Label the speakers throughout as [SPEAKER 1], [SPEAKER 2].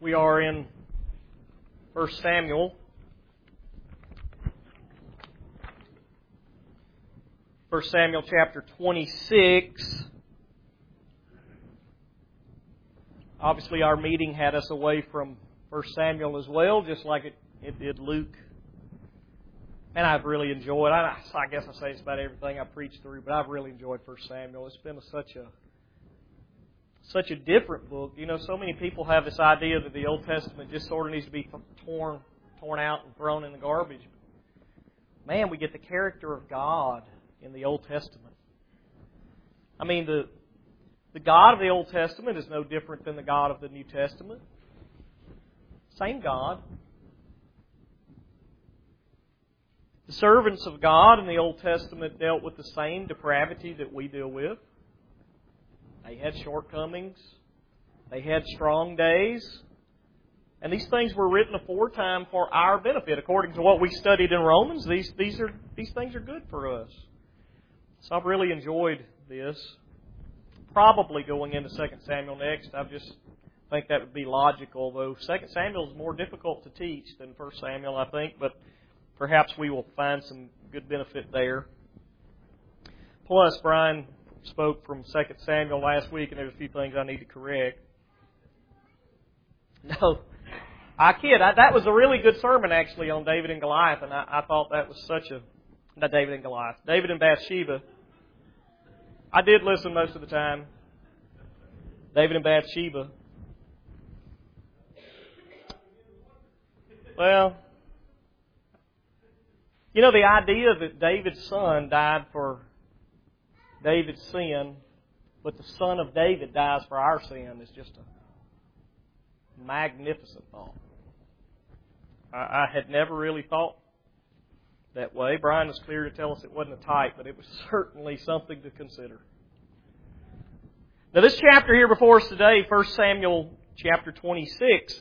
[SPEAKER 1] We are in 1 Samuel. 1 Samuel chapter 26. Obviously our meeting had us away from 1 Samuel as well, just like it did Luke. And I've really enjoyed, I guess I say it's about everything I preached through, but I've really enjoyed 1 Samuel. It's been such a different book. You know, so many people have this idea that the Old Testament just sort of needs to be torn out and thrown in the garbage. Man, we get the character of God in the Old Testament. I mean, the God of the Old Testament is no different than the God of the New Testament. Same God. The servants of God in the Old Testament dealt with the same depravity that we deal with. They had shortcomings. They had strong days. And these things were written aforetime for our benefit. According to what we studied in Romans, these things are good for us. So I've really enjoyed this. Probably going into 2 Samuel next. I just think that would be logical, though 2 Samuel is more difficult to teach than 1 Samuel, I think, but perhaps we will find some good benefit there. Plus, Brian spoke from 2 Samuel last week, and there's a few things I need to correct. No, I kid. That was a really good sermon, actually, on David and Goliath, and I thought that was not David and Goliath, David and Bathsheba. I did listen most of the time. David and Bathsheba. Well, you know, the idea that David's son died for David's sin, but the son of David dies for our sin is just a magnificent thought. I had never really thought that way. Brian was clear to tell us it wasn't a type, but it was certainly something to consider. Now, this chapter here before us today, 1 Samuel chapter 26,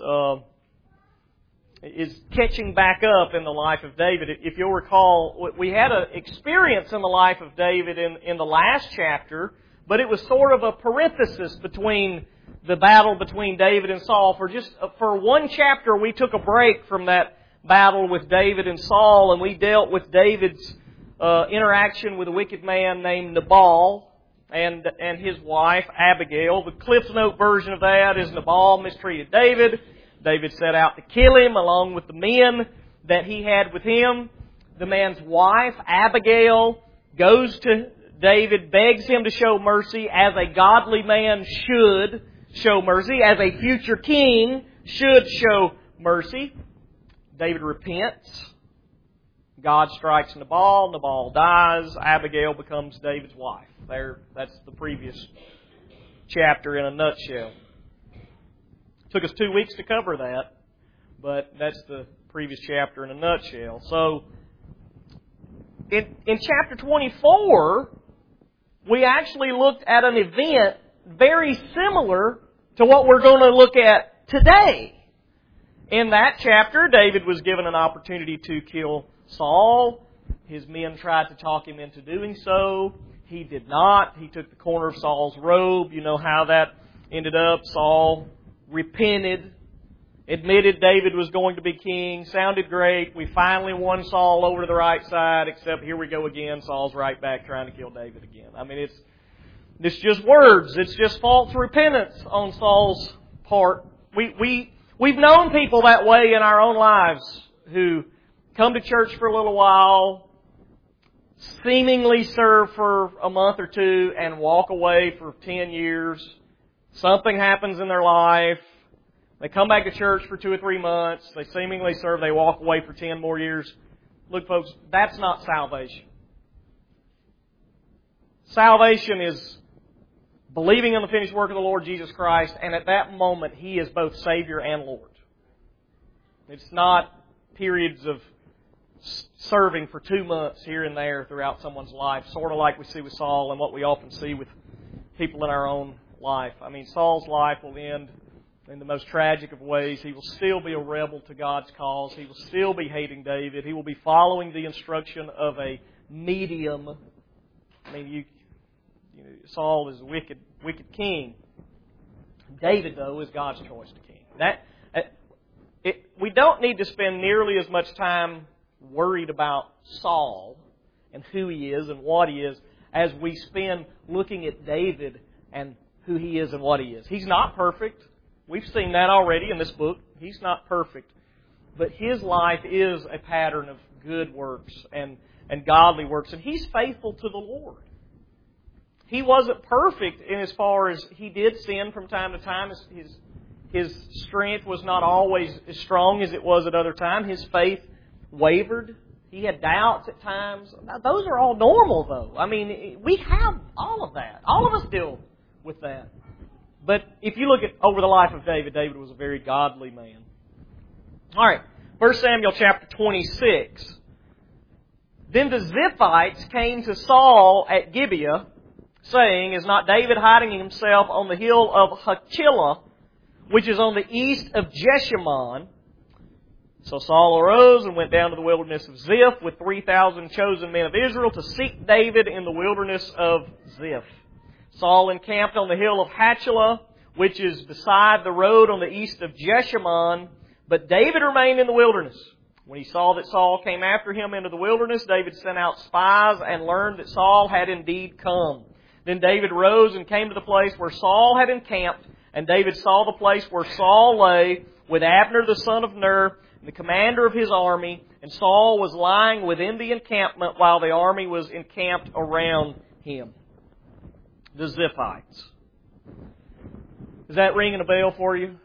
[SPEAKER 1] is catching back up in the life of David. If you'll recall, we had an experience in the life of David in the last chapter, but it was sort of a parenthesis between the battle between David and Saul. For one chapter, we took a break from that battle with David and Saul, and we dealt with David's interaction with a wicked man named Nabal and his wife, Abigail. The Cliff Note version of that is Nabal mistreated David. David set out to kill him along with the men that he had with him. The man's wife, Abigail, goes to David, begs him to show mercy as a godly man should show mercy, as a future king should show mercy. David repents. God strikes Nabal. Nabal dies. Abigail becomes David's wife. That's the previous chapter in a nutshell. Took us 2 weeks to cover that, but that's the previous chapter in a nutshell. So, in chapter 24, we actually looked at an event very similar to what we're going to look at today. In that chapter, David was given an opportunity to kill Saul. His men tried to talk him into doing so. He did not. He took the corner of Saul's robe. You know how that ended up. Saul repented, admitted David was going to be king, sounded great. We finally won Saul over to the right side, except here we go again. Saul's right back trying to kill David again. I mean, it's just words. It's just false repentance on Saul's part. We've known people that way in our own lives who come to church for a little while, seemingly serve for a month or two, and walk away for 10 years. Something happens in their life. They come back to church for 2 or 3 months. They seemingly serve. They walk away for 10 more years. Look, folks, that's not salvation. Salvation is believing in the finished work of the Lord Jesus Christ, and at that moment, He is both Savior and Lord. It's not periods of serving for 2 months here and there throughout someone's life, sort of like we see with Saul and what we often see with people in our own life. I mean, Saul's life will end in the most tragic of ways. He will still be a rebel to God's cause. He will still be hating David. He will be following the instruction of a medium. I mean, Saul is a wicked king. David, though, is God's choice to king. We don't need to spend nearly as much time worried about Saul and who he is and what he is as we spend looking at David and who he is and what he is. He's not perfect. We've seen that already in this book. He's not perfect. But his life is a pattern of good works and godly works. And he's faithful to the Lord. He wasn't perfect in as far as he did sin from time to time. His strength was not always as strong as it was at other times. His faith wavered. He had doubts at times. Those are all normal, though. I mean, we have all of that. All of us deal with that. But if you look at over the life of David, David was a very godly man. All right, 1 Samuel chapter 26. Then the Ziphites came to Saul at Gibeah, saying, "Is not David hiding himself on the hill of Hachilah, which is on the east of Jeshimon?" So Saul arose and went down to the wilderness of Ziph with 3,000 chosen men of Israel to seek David in the wilderness of Ziph. Saul encamped on the hill of Hachilah, which is beside the road on the east of Jeshimon, but David remained in the wilderness. When he saw that Saul came after him into the wilderness, David sent out spies and learned that Saul had indeed come. Then David rose and came to the place where Saul had encamped, and David saw the place where Saul lay with Abner the son of Ner, the commander of his army, and Saul was lying within the encampment while the army was encamped around him. The Ziphites. Is that ringing a bell for you?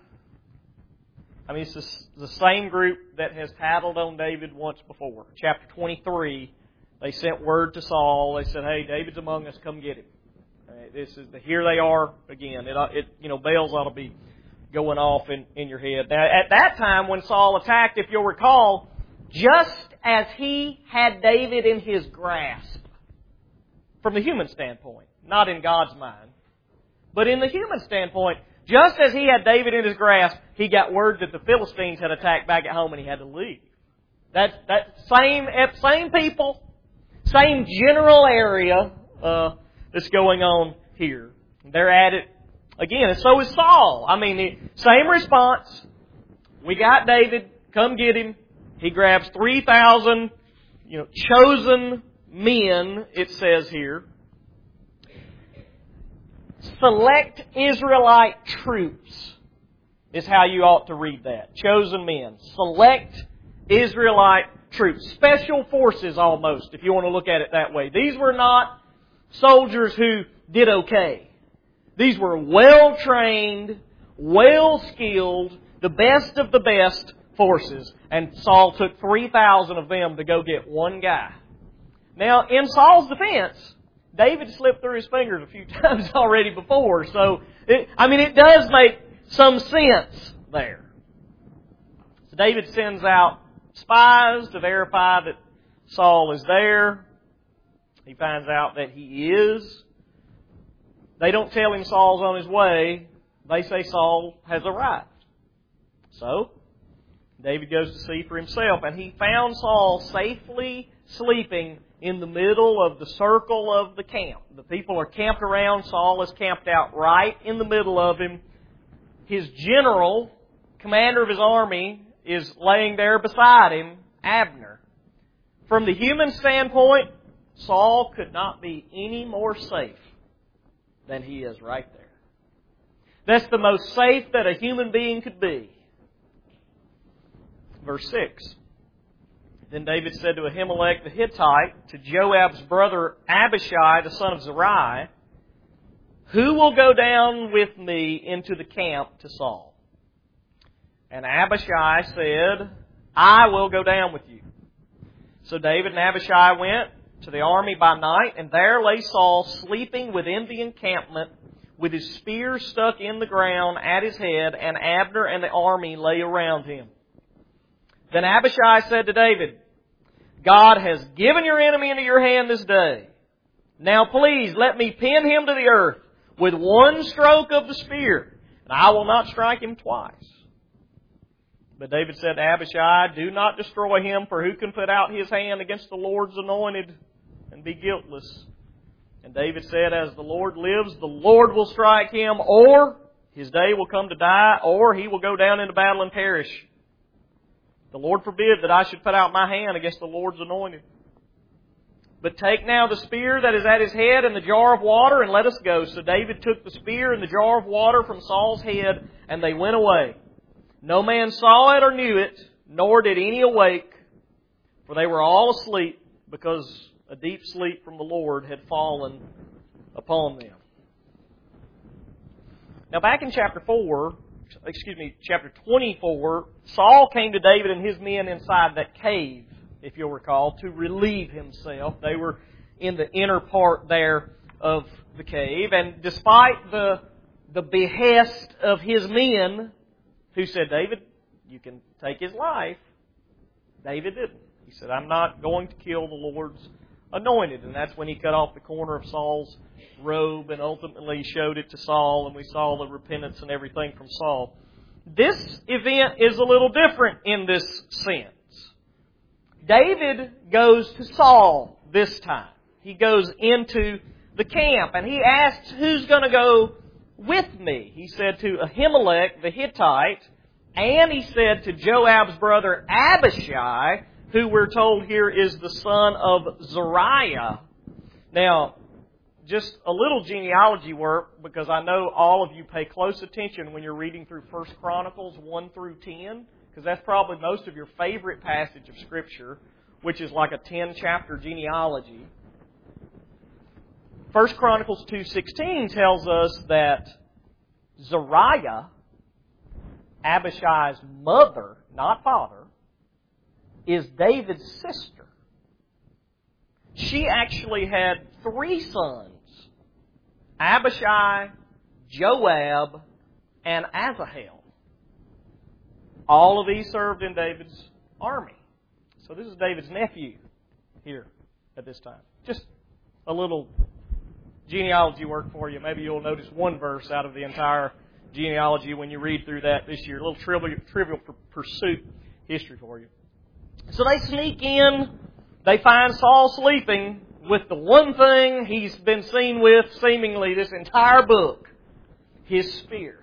[SPEAKER 1] I mean, it's the same group that has tattled on David once before. Chapter 23, they sent word to Saul. They said, "Hey, David's among us. Come get him." Here they are again. Bells ought to be going off in your head. Now, at that time, when Saul attacked, if you'll recall, just as he had David in his grasp, from the human standpoint, not in God's mind, but in the human standpoint, just as he had David in his grasp, he got word that the Philistines had attacked back at home and he had to leave. That same people, same general area that's going on here. They're at it again, and so is Saul. I mean, the same response. We got David. Come get him. He grabs 3,000, chosen men. It says here. Select Israelite troops is how you ought to read that. Chosen men. Select Israelite troops. Special forces almost, if you want to look at it that way. These were not soldiers who did okay. These were well-trained, well-skilled, the best of the best forces. And Saul took 3,000 of them to go get one guy. Now, in Saul's defense, David slipped through his fingers a few times already before. So, it does make some sense there. So David sends out spies to verify that Saul is there. He finds out that he is. They don't tell him Saul's on his way. They say Saul has arrived. So, David goes to see for himself, and he found Saul safely sleeping in the middle of the circle of the camp. The people are camped around. Saul is camped out right in the middle of him. His general, commander of his army, is laying there beside him, Abner. From the human standpoint, Saul could not be any more safe than he is right there. That's the most safe that a human being could be. Verse 6. Then David said to Ahimelech the Hittite, to Joab's brother Abishai, the son of Zeruiah, "Who will go down with me into the camp to Saul?" And Abishai said, "I will go down with you." So David and Abishai went to the army by night, and there lay Saul sleeping within the encampment, with his spear stuck in the ground at his head, and Abner and the army lay around him. Then Abishai said to David, "God has given your enemy into your hand this day. Now please let me pin him to the earth with one stroke of the spear, and I will not strike him twice." But David said to Abishai, "Do not destroy him, for who can put out his hand against the Lord's anointed and be guiltless?" And David said, "As the Lord lives, the Lord will strike him, or his day will come to die, or he will go down into battle and perish. The Lord forbid that I should put out my hand against the Lord's anointed. But take now the spear that is at his head and the jar of water, and let us go. So David took the spear and the jar of water from Saul's head, and they went away. No man saw it or knew it, nor did any awake, for they were all asleep, because a deep sleep from the Lord had fallen upon them. Now back in chapter 24, Saul came to David and his men inside that cave, if you'll recall, to relieve himself. They were in the inner part there of the cave, and despite the behest of his men, who said, David, you can take his life, David didn't. He said, I'm not going to kill the Lord's anointed. And that's when he cut off the corner of Saul's robe and ultimately showed it to Saul, and we saw the repentance and everything from Saul. This event is a little different in this sense. David goes to Saul this time. He goes into the camp and he asks, who's going to go with me? He said to Ahimelech the Hittite, and he said to Joab's brother Abishai, who we're told here is the son of Zeruiah. Now, just a little genealogy work, because I know all of you pay close attention when you're reading through 1 Chronicles 1 through 10, because that's probably most of your favorite passage of Scripture, which is like a 10-chapter genealogy. 1 Chronicles 2:16 tells us that Zeruiah, Abishai's mother, not father, is David's sister. She actually had 3 sons, Abishai, Joab, and Asahel. All of these served in David's army. So this is David's nephew here at this time. Just a little genealogy work for you. Maybe you'll notice one verse out of the entire genealogy when you read through that this year. A little trivial pursuit history for you. So they sneak in. They find Saul sleeping with the one thing he's been seen with seemingly this entire book, his spear.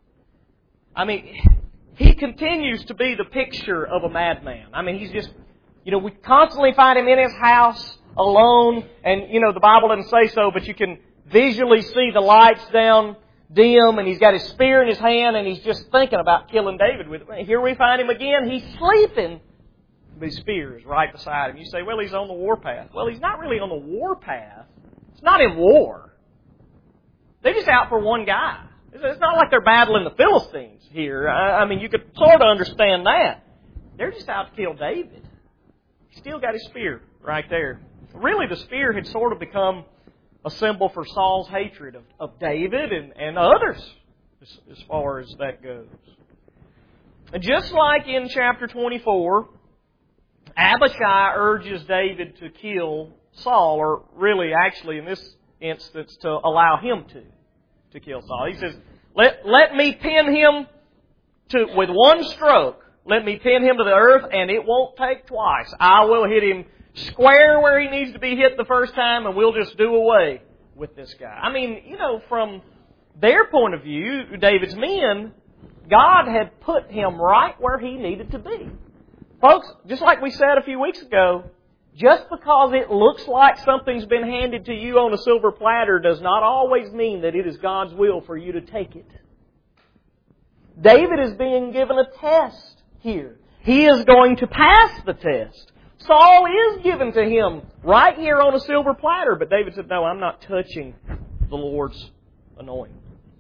[SPEAKER 1] I mean, he continues to be the picture of a madman. I mean, he's just, we constantly find him in his house alone, and, the Bible doesn't say so, but you can visually see the lights down dim, and he's got his spear in his hand, and he's just thinking about killing David with it. Here we find him again. He's sleeping. But his spear is right beside him. You say, well, he's on the warpath. Well, he's not really on the warpath. It's not in war. They're just out for one guy. It's not like they're battling the Philistines here. I mean, you could sort of understand that. They're just out to kill David. He's still got his spear right there. Really, the spear had sort of become a symbol for Saul's hatred of David and others, as far as that goes. And just like in chapter 24, Abishai urges David to kill Saul, or really, actually, in this instance, to allow him to kill Saul. He says, let me pin him with one stroke. Let me pin him to the earth, and it won't take twice. I will hit him square where he needs to be hit the first time, and we'll just do away with this guy. I mean, from their point of view, David's men, God had put him right where he needed to be. Folks, just like we said a few weeks ago, just because it looks like something's been handed to you on a silver platter does not always mean that it is God's will for you to take it. David is being given a test here. He is going to pass the test. Saul is given to him right here on a silver platter, but David said, no, I'm not touching the Lord's anointing.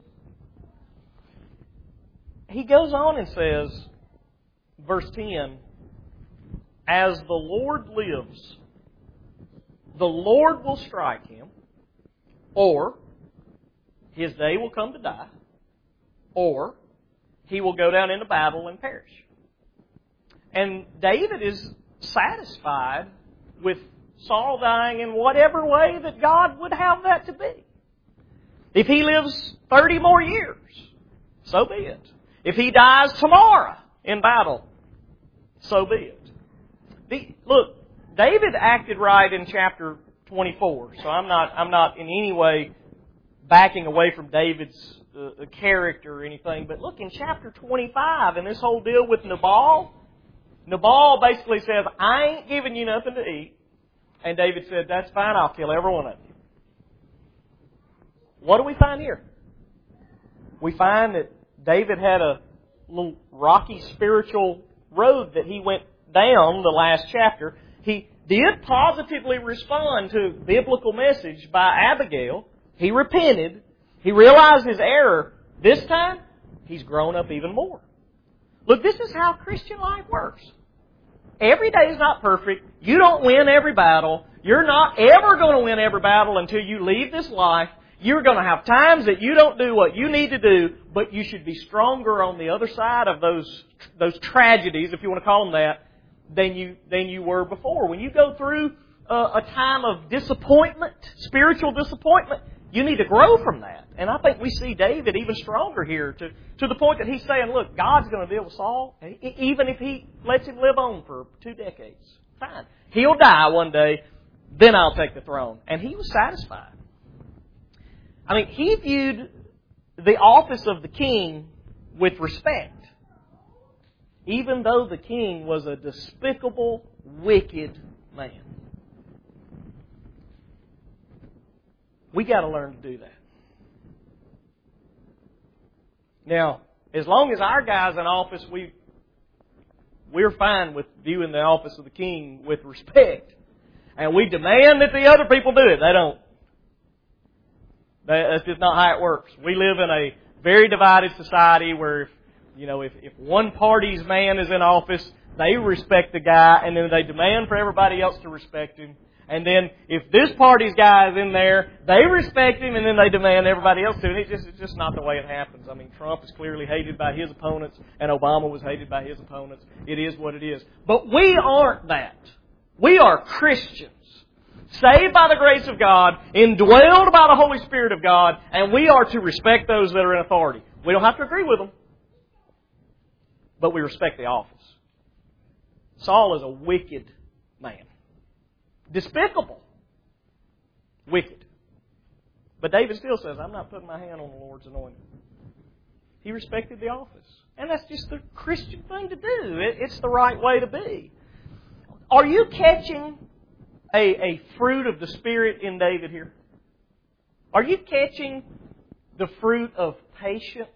[SPEAKER 1] He goes on and says, verse 10, as the Lord lives, the Lord will strike him, or his day will come to die, or he will go down into battle and perish. And David is satisfied with Saul dying in whatever way that God would have that to be. If he lives 30 more years, so be it. If he dies tomorrow in battle, so be it. Look, David acted right in chapter 24, so I'm not in any way backing away from David's character or anything. But look, in chapter 25, and this whole deal with Nabal basically says, I ain't giving you nothing to eat. And David said, that's fine, I'll kill every one of you. What do we find here? We find that David had a little rocky spiritual road that he went down the last chapter. He did positively respond to a biblical message by Abigail. He repented. He realized his error. This time, he's grown up even more. Look, this is how Christian life works. Every day is not perfect. You don't win every battle. You're not ever going to win every battle until you leave this life. You're going to have times that you don't do what you need to do, but you should be stronger on the other side of those tragedies, if you want to call them that, than you were before. When you go through a time of disappointment, spiritual disappointment, you need to grow from that. And I think we see David even stronger here to the point that he's saying, look, God's going to deal with Saul, even if He lets him live on for 2 decades. Fine. He'll die one day, then I'll take the throne. And he was satisfied. I mean, he viewed the office of the king with respect, even though the king was a despicable, wicked man. We got to learn to do that. Now, as long as our guys in office, we're fine with viewing the office of the king with respect, and we demand that the other people do it. They don't. That's just not how it works. We live in a very divided society where, if one party's man is in office, they respect the guy, and then they demand for everybody else to respect him. And then if this party's guy is in there, they respect him, and then they demand everybody else to. And it's just not the way it happens. I mean, Trump is clearly hated by his opponents, and Obama was hated by his opponents. It is what it is. But we aren't that. We are Christians, saved by the grace of God, indwelled by the Holy Spirit of God, and we are to respect those that are in authority. We don't have to agree with them, but we respect the office. Saul is a wicked man. Despicable. Wicked. But David still says, I'm not putting my hand on the Lord's anointed. He respected the office. And that's just the Christian thing to do. It's the right way to be. Are you catching a fruit of the Spirit in David here? Are you catching the fruit of patience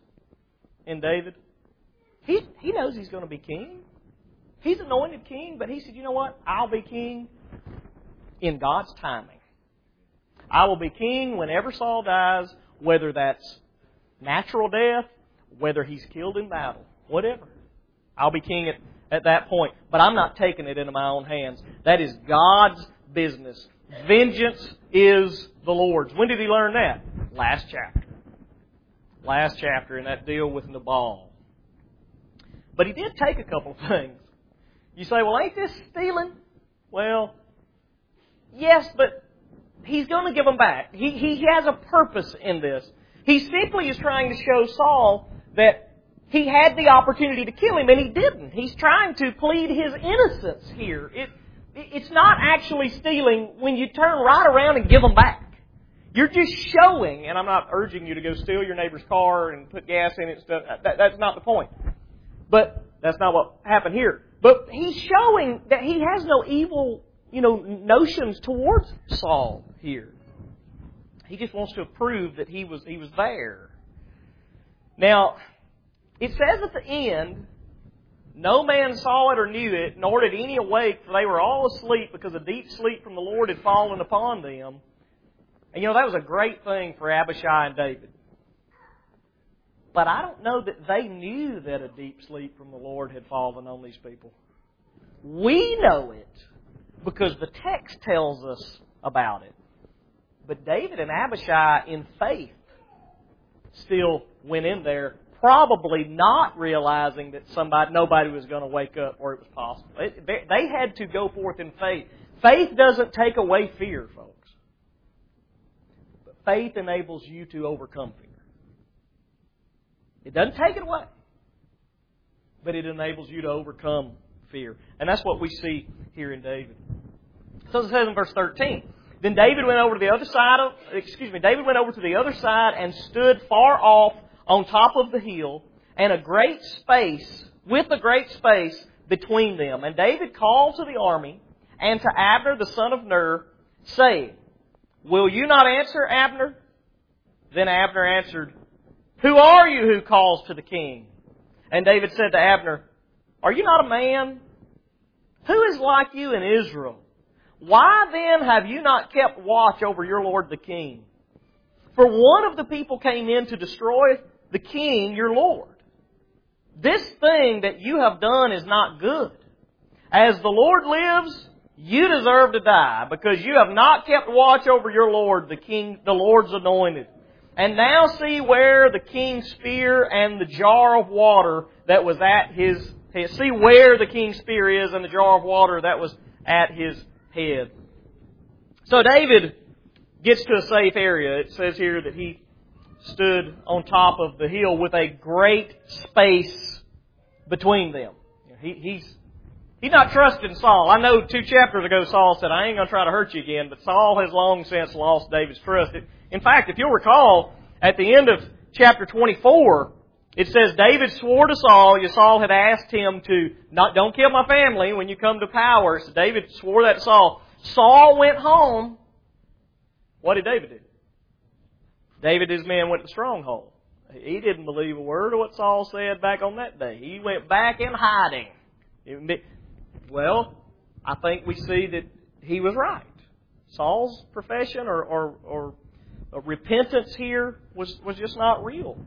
[SPEAKER 1] in David? He knows he's going to be king. He's anointed king, but he said, you know what? I'll be king in God's timing. I will be king whenever Saul dies, whether that's natural death, whether he's killed in battle, whatever. I'll be king at that point. But I'm not taking it into my own hands. That is God's business. Vengeance is the Lord's. When did he learn that? Last chapter. Last chapter in that deal with Nabal. But he did take a couple of things. You say, well, ain't this stealing? Well, yes, but he's going to give them back. He has a purpose in this. He simply is trying to show Saul that he had the opportunity to kill him, and he didn't. He's trying to plead his innocence here. It's not actually stealing when you turn right around and give them back. You're just showing, and I'm not urging you to go steal your neighbor's car and put gas in it and stuff. That's not the point. But that's not what happened here. But he's showing that he has no evil, notions towards Saul here. He just wants to prove that he was there. Now, it says at the end, no man saw it or knew it, nor did any awake, for they were all asleep because a deep sleep from the Lord had fallen upon them. And that was a great thing for Abishai and David. But I don't know that they knew that a deep sleep from the Lord had fallen on these people. We know it because the text tells us about it. But David and Abishai, in faith, still went in there, probably not realizing that nobody was going to wake up or it was possible. They had to go forth in faith. Faith doesn't take away fear, folks. But faith enables you to overcome fear. It doesn't take it away, but it enables you to overcome fear. And that's what we see here in David. So it says in verse 13, Then David went over to the other side and stood far off on top of the hill, and with a great space between them. And David called to the army and to Abner the son of Ner, saying, Will you not answer, Abner? Then Abner answered, Who are you who calls to the king? And David said to Abner, Are you not a man? Who is like you in Israel? Why then have you not kept watch over your lord the king? For one of the people came in to destroy the king, your lord. This thing that you have done is not good. As the Lord lives, you deserve to die, because you have not kept watch over your lord, the king, the Lord's anointed. And now see where the king's spear and the jar of water that was at his head. See where the king's spear is and the jar of water that was at his head. So David gets to a safe area. It says here that he stood on top of the hill with a great space between them. He's not trusting Saul. I know 2 chapters ago Saul said, I ain't going to try to hurt you again, but Saul has long since lost David's trust. In fact, if you'll recall, at the end of chapter 24, it says David swore to Saul. Saul had asked him to don't kill my family when you come to power. So David swore that to Saul. Saul went home. What did David do? David and his men went to the stronghold. He didn't believe a word of what Saul said back on that day. He went back in hiding. Well, I think we see that he was right. Saul's profession or repentance here was just not real.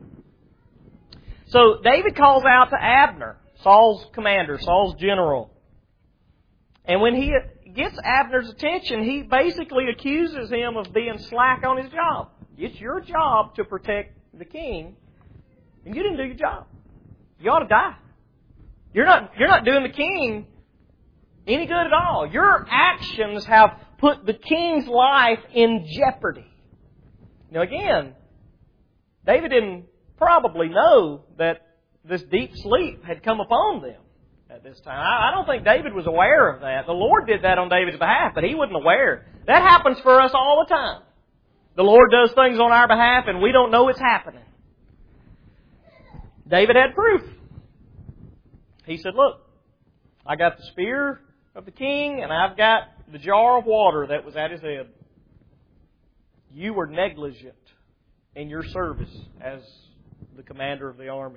[SPEAKER 1] So David calls out to Abner, Saul's commander, Saul's general. And when he gets Abner's attention, he basically accuses him of being slack on his job. It's your job to protect the king, and you didn't do your job. You ought to die. You're not doing the king any good at all. Your actions have put the king's life in jeopardy. Now again, David didn't probably know that this deep sleep had come upon them at this time. I don't think David was aware of that. The Lord did that on David's behalf, but he wasn't aware. That happens for us all the time. The Lord does things on our behalf and we don't know it's happening. David had proof. He said, look, I got the spear of the king and I've got the jar of water that was at his head. You were negligent in your service as the commander of the army.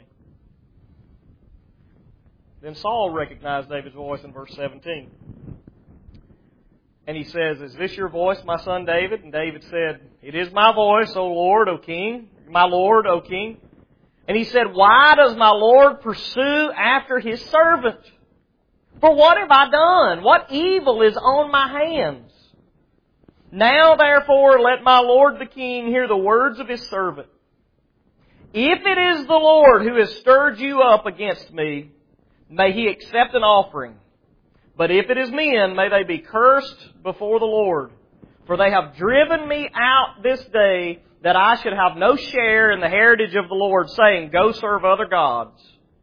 [SPEAKER 1] Then Saul recognized David's voice in verse 17. And he says, Is this your voice, my son David? And David said, It is my voice, O Lord, O King, my Lord, O King. And he said, Why does my Lord pursue after his servant? For what have I done? What evil is on my hands? Now therefore let my Lord the King hear the words of his servant. If it is the Lord who has stirred you up against me, may he accept an offering. But if it is men, may they be cursed before the Lord. For they have driven me out this day, that I should have no share in the heritage of the Lord, saying, Go serve other gods.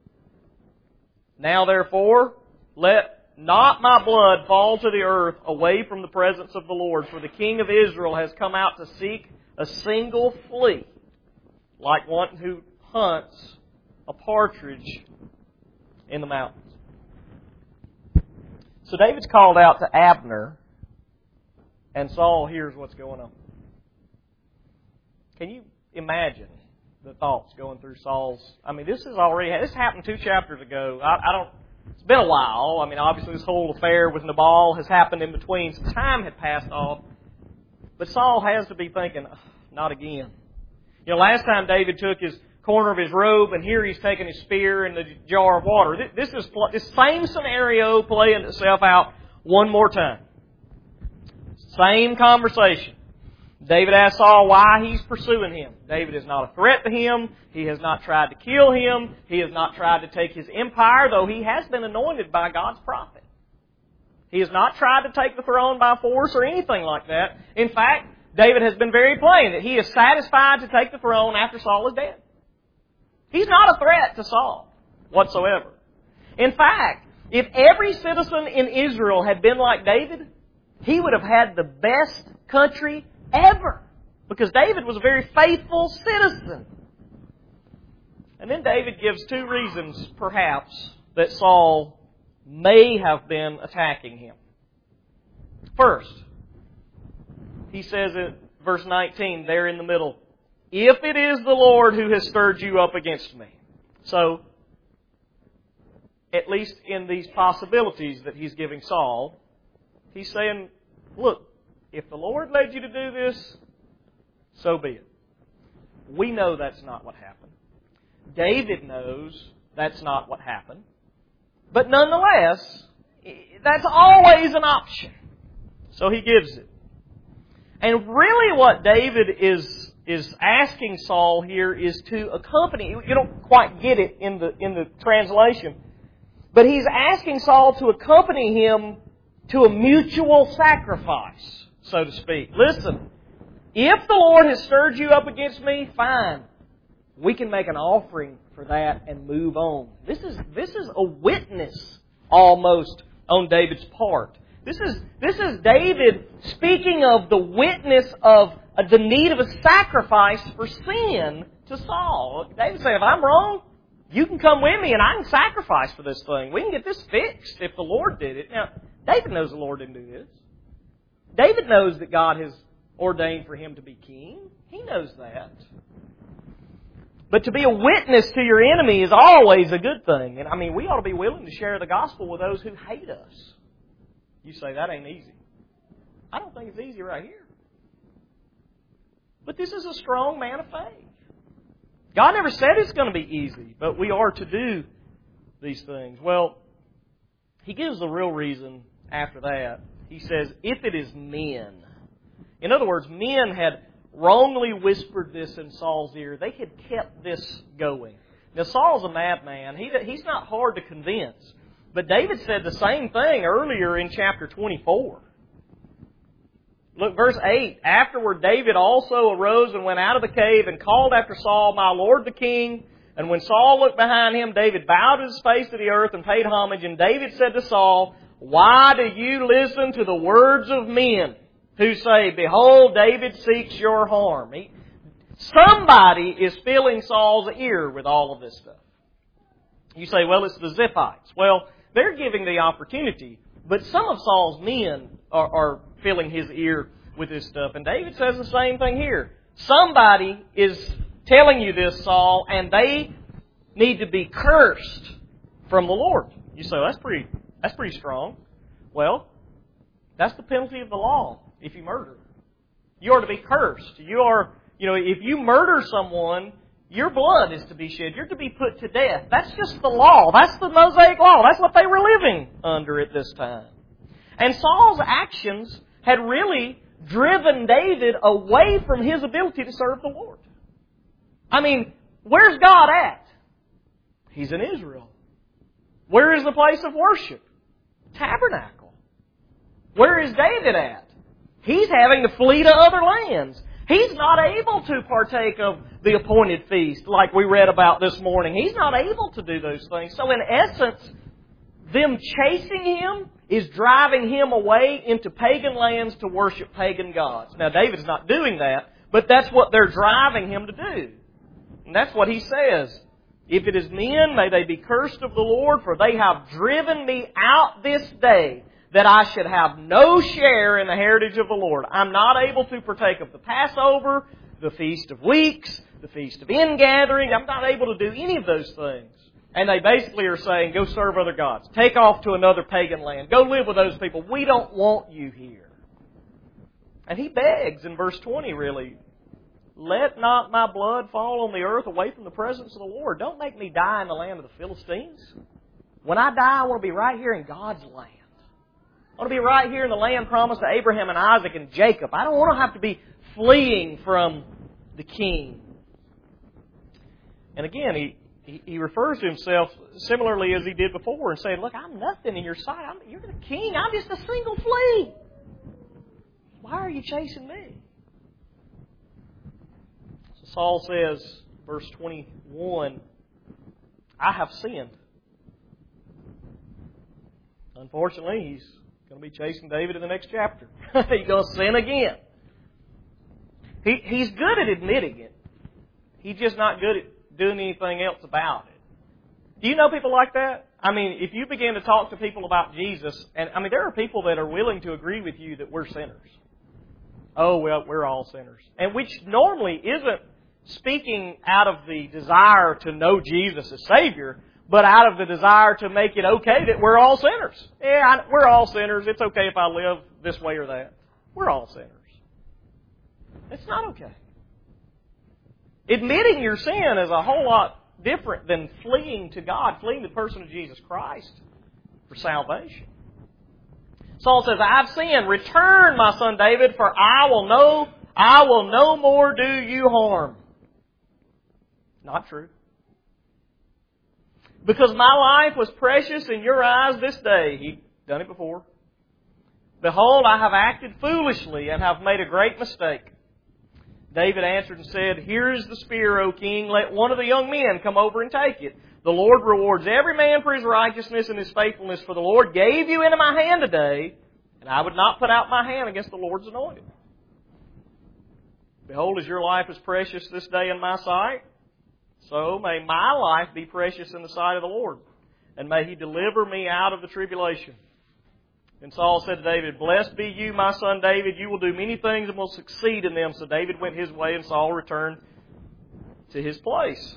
[SPEAKER 1] Now therefore, let not my blood fall to the earth away from the presence of the Lord, for the King of Israel has come out to seek a single flea, like one who hunts a partridge in the mountains. So David's called out to Abner, and Saul hears what's going on. Can you imagine the thoughts going through Saul's? This happened 2 chapters ago. It's been a while. Obviously this whole affair with Nabal has happened in between. Some time had passed off. But Saul has to be thinking, not again. Last time David took his corner of his robe, and here he's taking his spear and the jar of water. This same scenario playing itself out one more time. Same conversation. David asks Saul why he's pursuing him. David is not a threat to him. He has not tried to kill him. He has not tried to take his empire, though he has been anointed by God's prophet. He has not tried to take the throne by force or anything like that. In fact, David has been very plain that he is satisfied to take the throne after Saul is dead. He's not a threat to Saul whatsoever. In fact, if every citizen in Israel had been like David, he would have had the best country ever. Because David was a very faithful citizen. And then David gives two reasons, perhaps, that Saul may have been attacking him. First, he says in verse 19, there in the middle, if it is the Lord who has stirred you up against me. So, at least in these possibilities that he's giving Saul, he's saying, look, if the Lord led you to do this, so be it. We know that's not what happened. David knows that's not what happened. But nonetheless, that's always an option. So he gives it. And really what David is asking Saul here is to accompany. You don't quite get it in the translation. But he's asking Saul to accompany him to a mutual sacrifice, so to speak. Listen, if the Lord has stirred you up against me, fine. We can make an offering for that and move on. This is a witness almost on David's part. This is David speaking of the witness of the need of a sacrifice for sin to Saul. David said, if I'm wrong, you can come with me and I can sacrifice for this thing. We can get this fixed if the Lord did it. Now, David knows the Lord didn't do this. David knows that God has ordained for him to be king. He knows that. But to be a witness to your enemy is always a good thing. And I mean, we ought to be willing to share the gospel with those who hate us. You say, that ain't easy. I don't think it's easy right here. But this is a strong man of faith. God never said it's going to be easy, but we are to do these things. Well, he gives the real reason after that. He says, if it is men. In other words, men had wrongly whispered this in Saul's ear. They had kept this going. Now, Saul's a madman. He's not hard to convince. But David said the same thing earlier in chapter 24. Look, verse 8. Afterward, David also arose and went out of the cave and called after Saul, my lord the king. And when Saul looked behind him, David bowed his face to the earth and paid homage. And David said to Saul, why do you listen to the words of men who say, behold, David seeks your harm? Somebody is filling Saul's ear with all of this stuff. You say, well, it's the Ziphites. Well, they're giving the opportunity. But some of Saul's men are filling his ear with this stuff. And David says the same thing here. Somebody is telling you this, Saul, and they need to be cursed from the Lord. You say, that's pretty strong. Well, that's the penalty of the law if you murder. You are to be cursed. If you murder someone, your blood is to be shed. You're to be put to death. That's just the law. That's the Mosaic law. That's what they were living under at this time. And Saul's actions had really driven David away from his ability to serve the Lord. I mean, where's God at? He's in Israel. Where is the place of worship? Tabernacle. Where is David at? He's having to flee to other lands. He's not able to partake of the appointed feast like we read about this morning. He's not able to do those things. So in essence, them chasing him is driving him away into pagan lands to worship pagan gods. Now David's not doing that, but that's what they're driving him to do. And that's what he says. If it is men, may they be cursed of the Lord, for they have driven me out this day, that I should have no share in the heritage of the Lord. I'm not able to partake of the Passover, the Feast of Weeks, the Feast of Ingathering. I'm not able to do any of those things. And they basically are saying, go serve other gods. Take off to another pagan land. Go live with those people. We don't want you here. And he begs in verse 20, really, let not my blood fall on the earth away from the presence of the Lord. Don't make me die in the land of the Philistines. When I die, I want to be right here in God's land. I want to be right here in the land promised to Abraham and Isaac and Jacob. I don't want to have to be fleeing from the king. And again, he refers to himself similarly as he did before and saying, look, I'm nothing in your sight. You're the king. I'm just a single flea. Why are you chasing me? So Saul says, verse 21, I have sinned. Unfortunately, he's going to be chasing David in the next chapter. He's going to sin again. He's good at admitting it. He's just not good at doing anything else about it. Do you know people like that? I mean, if you begin to talk to people about Jesus, and I mean, there are people that are willing to agree with you that we're sinners. Oh, well, we're all sinners. And which normally isn't speaking out of the desire to know Jesus as Savior, but out of the desire to make it okay that we're all sinners. Yeah, we're all sinners. It's okay if I live this way or that. We're all sinners. It's not okay. Admitting your sin is a whole lot different than fleeing to God, fleeing the person of Jesus Christ for salvation. Saul says, I've sinned. Return, my son David, for I will no more do you harm. Not true. Because my life was precious in your eyes this day. He'd done it before. Behold, I have acted foolishly and have made a great mistake. David answered and said, Here is the spear, O king. Let one of the young men come over and take it. The Lord rewards every man for his righteousness and his faithfulness. For the Lord gave you into my hand today, and I would not put out my hand against the Lord's anointed. Behold, as your life is precious this day in my sight, so may my life be precious in the sight of the Lord, and may He deliver me out of the tribulation. And Saul said to David, Blessed be you, my son David. You will do many things and will succeed in them. So David went his way, and Saul returned to his place.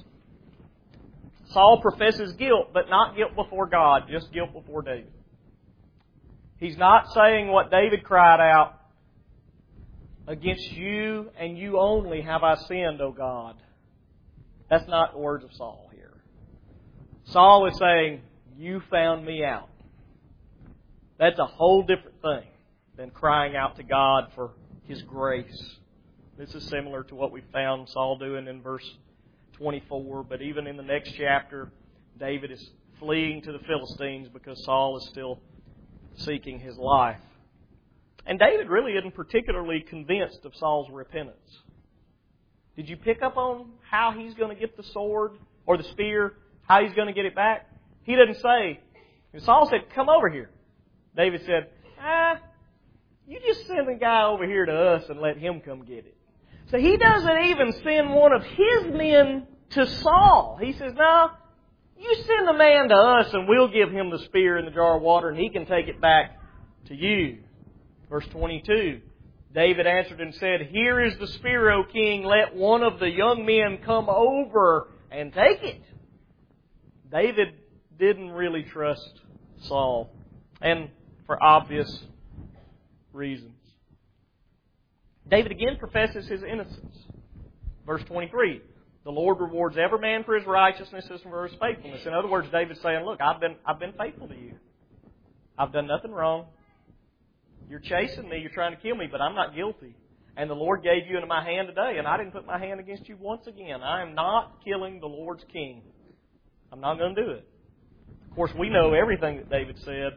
[SPEAKER 1] Saul professes guilt, but not guilt before God, just guilt before David. He's not saying what David cried out, Against you and you only have I sinned, O God. That's not the words of Saul here. Saul is saying, You found me out. That's a whole different thing than crying out to God for His grace. This is similar to what we found Saul doing in verse 24. But even in the next chapter, David is fleeing to the Philistines because Saul is still seeking his life. And David really isn't particularly convinced of Saul's repentance. Did you pick up on how he's going to get the sword or the spear, how he's going to get it back? He doesn't say, and Saul said, Come over here. David said, You just send the guy over here to us and let him come get it. So he doesn't even send one of his men to Saul. He says, No, you send the man to us and we'll give him the spear and the jar of water and he can take it back to you. Verse 22, David answered and said, Here is the spear, O king. Let one of the young men come over and take it. David didn't really trust Saul, and for obvious reasons. David again professes his innocence. Verse 23, the Lord rewards every man for his righteousness and for his faithfulness. In other words, David's saying, Look, I've been faithful to you. I've done nothing wrong. You're chasing me, you're trying to kill me, but I'm not guilty. And the Lord gave you into my hand today, and I didn't put my hand against you once again. I am not killing the Lord's king. I'm not going to do it. Of course, we know everything that David said.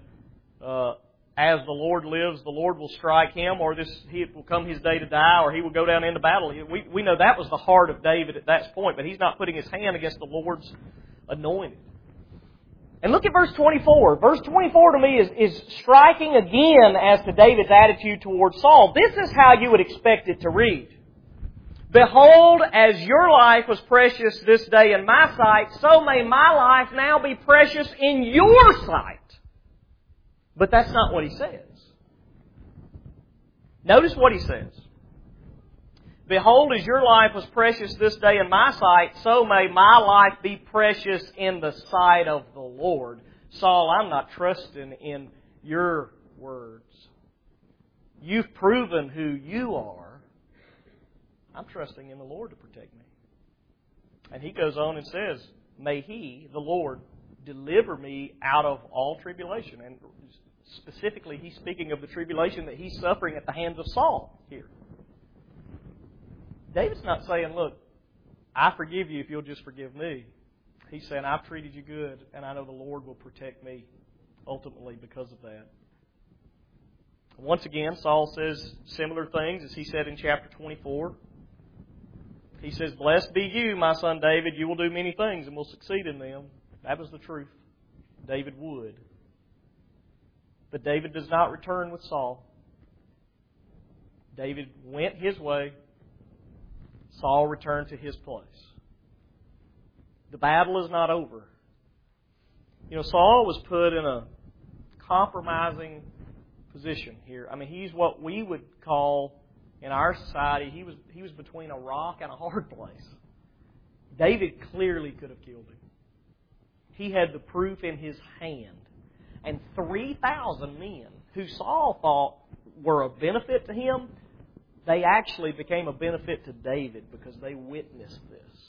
[SPEAKER 1] As the Lord lives, the Lord will strike him, or it will come his day to die, or he will go down into battle. We know that was the heart of David at that point, but he's not putting his hand against the Lord's anointed. And look at verse 24. Verse 24 to me is striking again as to David's attitude towards Saul. This is how you would expect it to read. Behold, as your life was precious this day in my sight, so may my life now be precious in your sight. But that's not what he says. Notice what he says. Behold, as your life was precious this day in my sight, so may my life be precious in the sight of the Lord. Saul, I'm not trusting in your words. You've proven who you are. I'm trusting in the Lord to protect me. And he goes on and says, May He, the Lord, deliver me out of all tribulation. And specifically, he's speaking of the tribulation that he's suffering at the hands of Saul here. David's not saying, Look, I forgive you if you'll just forgive me. He's saying, I've treated you good, and I know the Lord will protect me ultimately because of that. Once again, Saul says similar things as he said in chapter 24. He says, Blessed be you, my son David. You will do many things and will succeed in them. That was the truth. David would. But David does not return with Saul. David went his way, Saul returned to his place. The battle is not over. Saul was put in a compromising position here. I mean, he's what we would call, in our society, he was between a rock and a hard place. David clearly could have killed him. He had the proof in his hand. And 3,000 men who Saul thought were a benefit to him, they actually became a benefit to David because they witnessed this.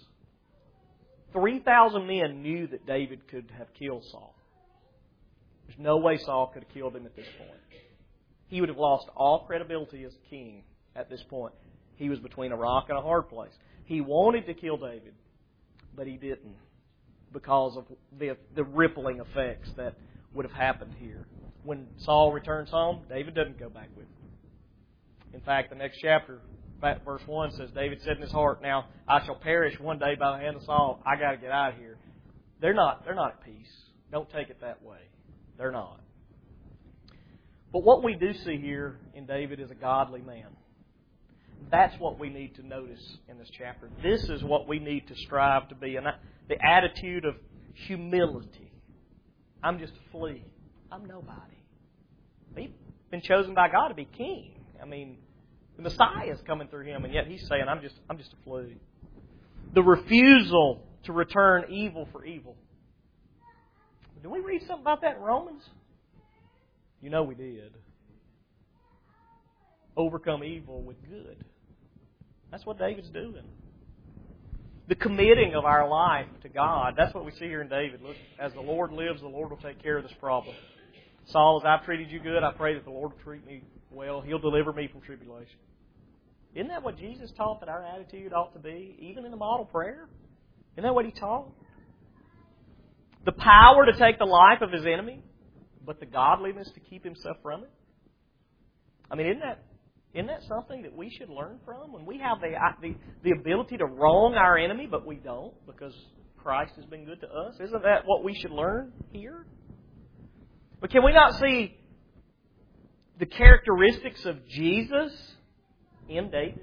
[SPEAKER 1] 3,000 men knew that David could have killed Saul. There's no way Saul could have killed him at this point. He would have lost all credibility as king at this point. He was between a rock and a hard place. He wanted to kill David, but he didn't because of the rippling effects that would have happened here. When Saul returns home, David doesn't go back with him. In fact, the next chapter, verse 1 says, David said in his heart, "Now I shall perish one day by the hand of Saul. I got to get out of here." They're not at peace. Don't take it that way. They're not. But what we do see here in David is a godly man. That's what we need to notice in this chapter. This is what we need to strive to be. And the attitude of humility. I'm just a flea. I'm nobody. He's been chosen by God to be king. I mean, the Messiah is coming through him, and yet he's saying, I'm just a flea. The refusal to return evil for evil. Did we read something about that in Romans? You know we did. Overcome evil with good. That's what David's doing. The committing of our life to God. That's what we see here in David. Look, as the Lord lives, the Lord will take care of this problem. Saul, as I've treated you good, I pray that the Lord will treat me well. He'll deliver me from tribulation. Isn't that what Jesus taught that our attitude ought to be, even in the model prayer? Isn't that what He taught? The power to take the life of his enemy, but the godliness to keep himself from it. I mean, isn't that something that we should learn from? When we have the ability to wrong our enemy, but we don't because Christ has been good to us, isn't that what we should learn here? But can we not see the characteristics of Jesus in David?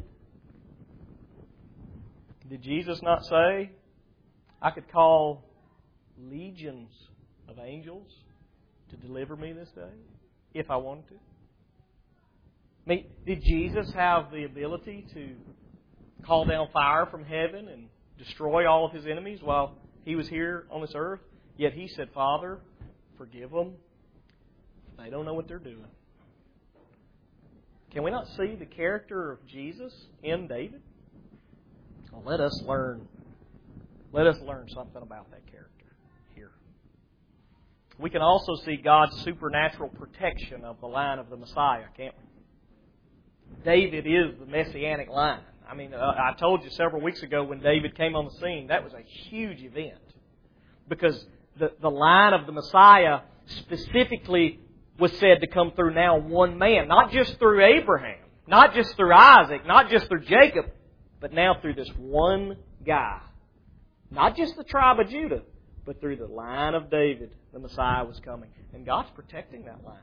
[SPEAKER 1] Did Jesus not say, I could call legions of angels to deliver me this day if I wanted to? I mean, did Jesus have the ability to call down fire from heaven and destroy all of His enemies while He was here on this earth? Yet He said, Father, forgive them. They don't know what they're doing. Can we not see the character of Jesus in David? Well, let us learn something about that character here. We can also see God's supernatural protection of the line of the Messiah, can't we? David is the messianic line. I mean, I told you several weeks ago when David came on the scene, that was a huge event. Because the line of the Messiah specifically was said to come through now one man. Not just through Abraham, not just through Isaac, not just through Jacob, but now through this one guy. Not just the tribe of Judah, but through the line of David, the Messiah was coming. And God's protecting that line.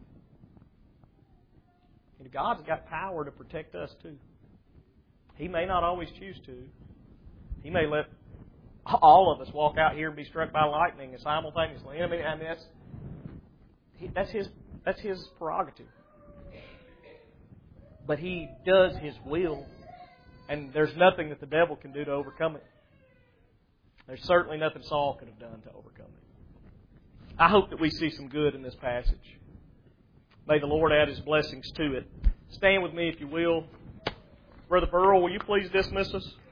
[SPEAKER 1] And God's got power to protect us too. He may not always choose to. He may let all of us walk out here and be struck by lightning simultaneously. I mean that's His prerogative. But He does His will, and there's nothing that the devil can do to overcome it. There's certainly nothing Saul could have done to overcome it. I hope that we see some good in this passage. May the Lord add His blessings to it. Stand with me if you will. Brother Burrell, will you please dismiss us?